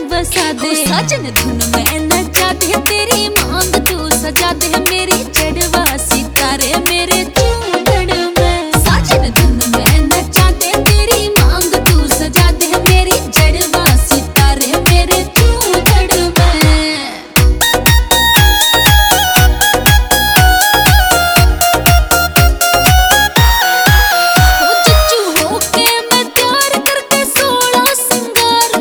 बसा दे। साजन धुन में नचा दे, तेरी मांग तू सजा दे, मेरी चढ़वा सितारे मेरे चूड़ड़ में। साजन धुन में नचा दे, तेरी मांग तू सजा दे, मेरी चढ़वा सितारे मेरे चूड़ड़ में। हो चच्चू होके मैं तैयार करके 16 सिंगार।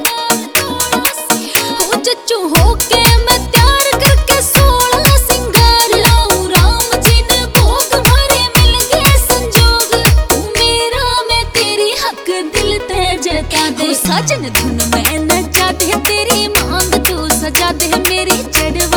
हो चच्चू होके मैं तैयार करके 16 सिंगार। लाऊं राम जी ने भोग भरे, मिल गए संजोग, तू मेरा मैं तेरी हक दिल ते जता दे। साजन धुन में नचा दे, तेरी मांग तू सजा दे, मेरी चढ़वा